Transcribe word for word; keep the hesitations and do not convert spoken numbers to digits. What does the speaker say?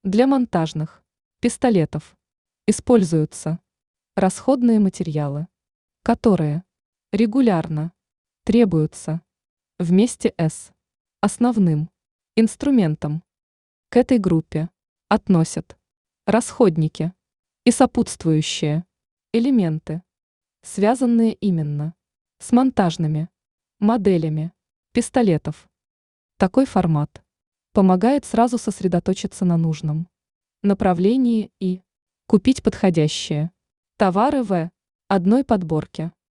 Для монтажных пистолетов используются расходные материалы, которые регулярно требуются вместе с основным инструментом. К этой группе относят расходники и сопутствующие элементы, связанные именно с монтажными моделями пистолетов. Такой формат помогает сразу сосредоточиться на нужном направлении и купить подходящие товары в одной подборке.